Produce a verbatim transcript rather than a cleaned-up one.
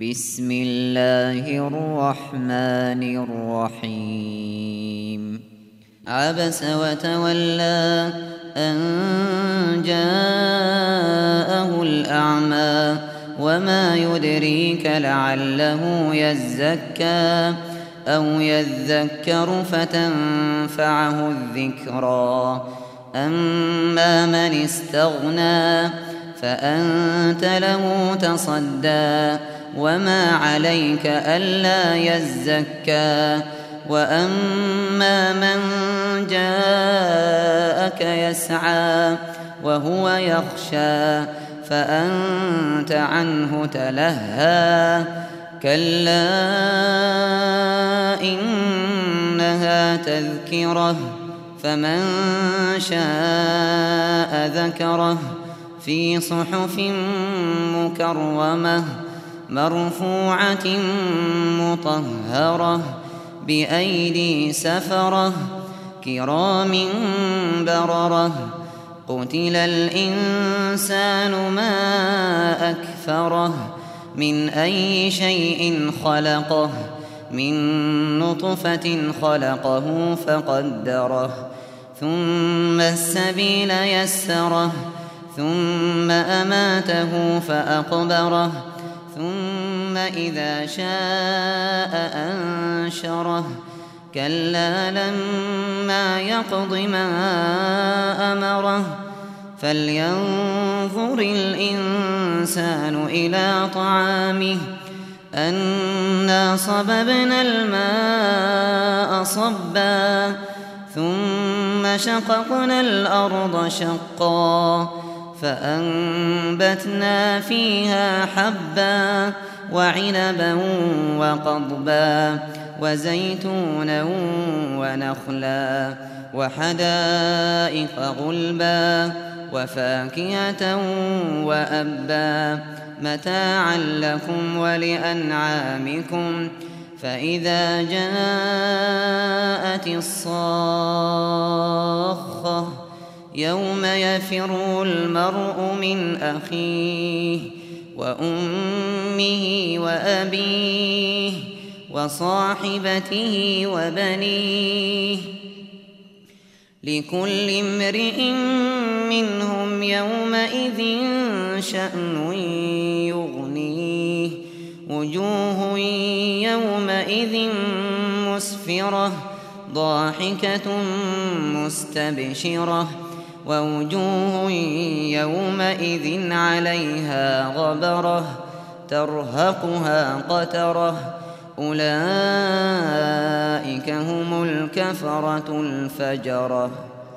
بسم الله الرحمن الرحيم عبس وتولى أن جاءه الأعمى وما يدريك لعله يزكى أو يذكر فتنفعه الذكرى أما من استغنى فأنت له تصدى وما عليك ألا يزكى وأما من جاءك يسعى وهو يخشى فأنت عنه تلهى كلا إنها تذكرة فمن شاء ذكره في صحف مكرمة مرفوعة مطهرة بأيدي سفرة كرام بررة قتل الإنسان ما أكفره من أي شيء خلقه من نطفة خلقه فقدره ثم السبيل يسره ثم أماته فأقبره ثم إذا شاء أنشره كلا لما يقض ما أمره فلينظر الإنسان إلى طعامه أنا صببنا الماء صبا ثم شققنا الأرض شقا فأنبتنا فيها حبا وعنبا وقضبا وزيتونا ونخلا وحدائق غلبا وفاكهة وأبا متاعا لكم ولأنعامكم فإذا جاءت الصاخة يوم يفر المرء من أخيه وأمه وأبيه وصاحبته وبنيه لكل امرئ منهم يومئذ شأن يغنيه وجوه يومئذ مسفرة ضاحكة مستبشرة ووجوه يومئذ عليها غبرة ترهقها قترة أولئك هم الكفرة الفجرة.